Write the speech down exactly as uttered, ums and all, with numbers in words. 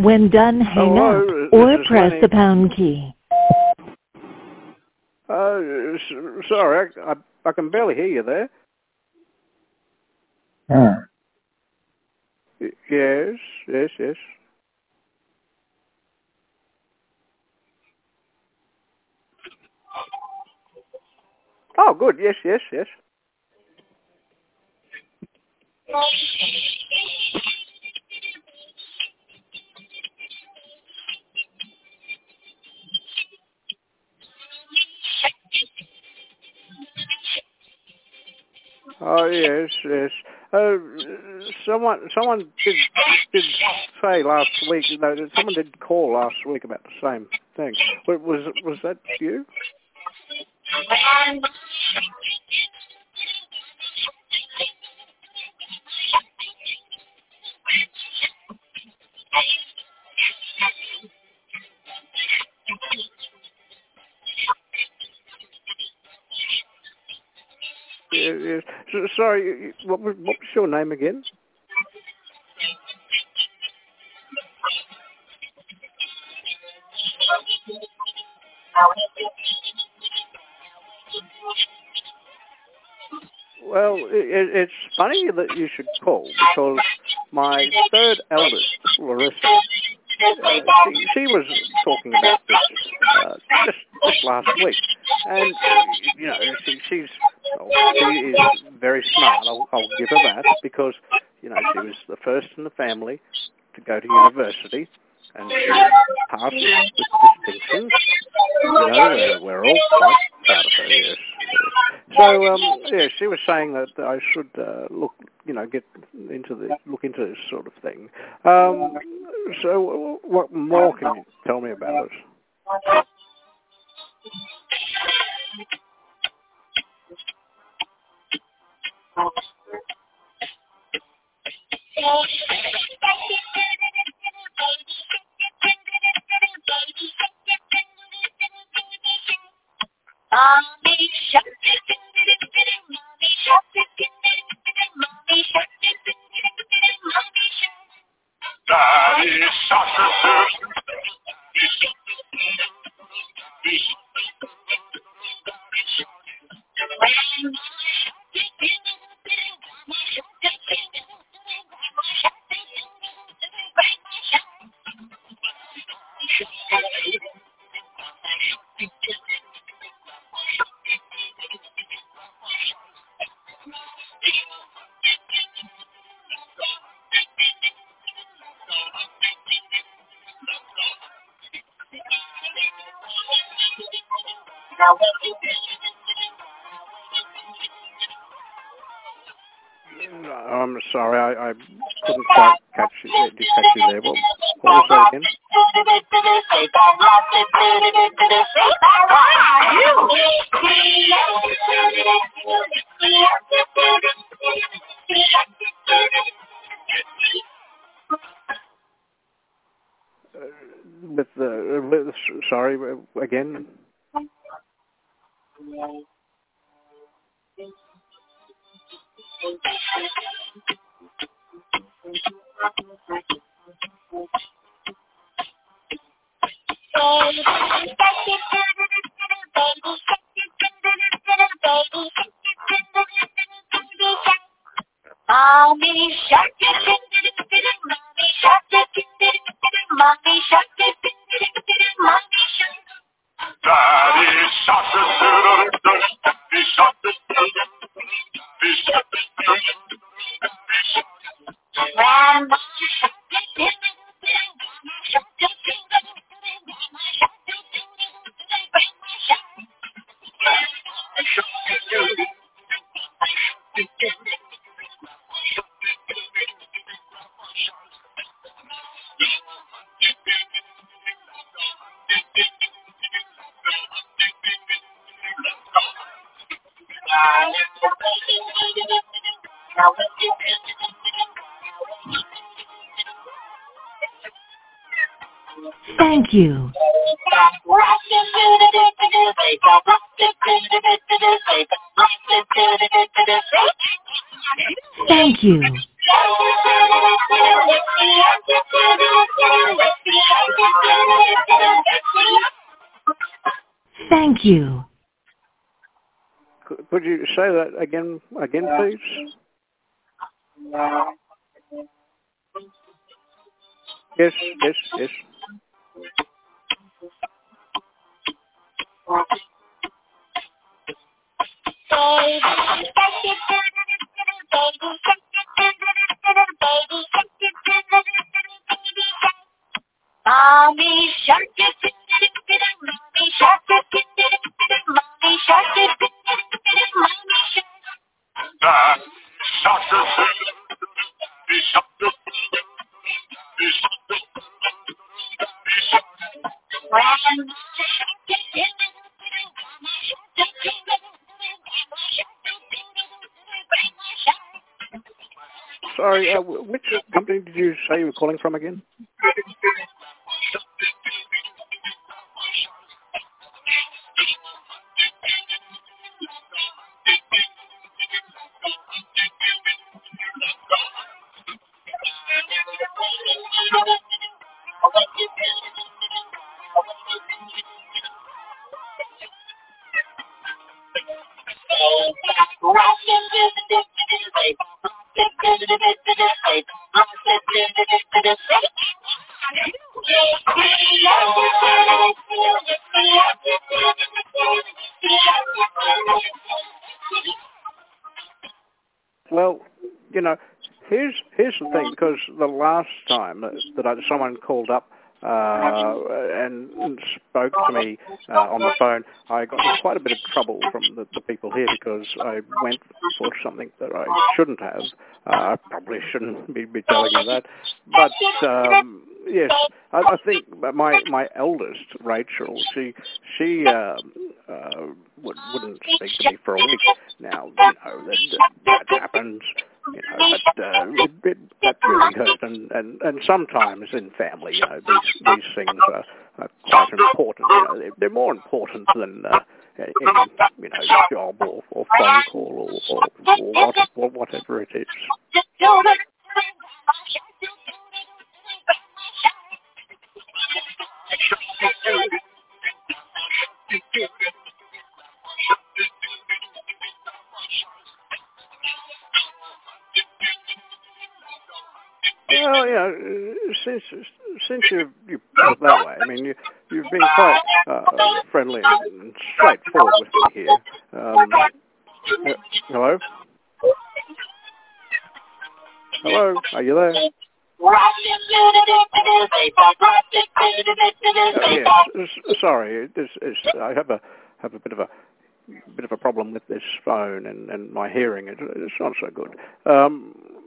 When done, hang Hello, up or this is press Lenny. the pound key. Uh, s- sorry, I, I, I can barely hear you there. Hmm. Y- Yes, yes, yes. Oh, good. Yes, yes, yes. Oh, yes, yes. Uh, someone, someone did did say last week. No, someone did call last week about the same thing. Wa- Was was that you? Yes. yes. So, sorry, you- you- what was what was your name again? Well, it, it's funny that you should call because my third eldest, Larissa, uh, she she was talking about this uh, just just last week, and you know she she's well, she is very smart. I'll, I'll give her that because you know she was the first in the family to go to university, and she passed with distinction. You know, uh, we're all quite proud of her. Yes. yes. So, um, yeah, she was saying that I should uh, look, you know, get into the look into this sort of thing. Um, so, what more can you tell me about it? Mommy shark, mommy shark, mommy shark, mommy shark. Daddy shark, daddy shark, daddy I'm sorry, I, I couldn't quite catch you, catch you there. What, what was that again? Uh, with the, with, sorry, again? Mommy shark, mommy shark, mommy shark, mommy shark. Daddy shark, daddy shark, daddy shark, grandma shark, grandma shark, grandma Thank you. Thank you. Thank you. Could, could you say that again, again, please? Yes, yes, yes. Mommy shark, mommy shark, mommy shark, mommy Sorry, uh, which company did you say you were calling from again? Well, you know, here's here's the thing, because the last time that, that I, someone called up uh, and, and spoke to me uh, on the phone, I got in quite a bit of trouble from the, the people here because I went for something that I shouldn't have. Uh, I probably shouldn't be, be telling you that, but um, yes, I, I think my my eldest, Rachel, she she uh, uh, would, wouldn't speak to me for a week. Now, you know, that, that, that happens, you know, but uh, it, it, that really hurt. And, and, and sometimes in family, you know, these, these things are, are quite important. You know, they're, they're more important than uh, any, you know, job or, or phone call or, or, or, what, or whatever it is. Well, yeah, since since you you put it that way, I mean, you you've been quite uh, friendly and straightforward with me here. Um, uh, hello, hello, are you there? Uh, yes, s- sorry, this is I have a have a bit of a bit of a problem with this phone and, and my hearing. It, it's not so good. Um,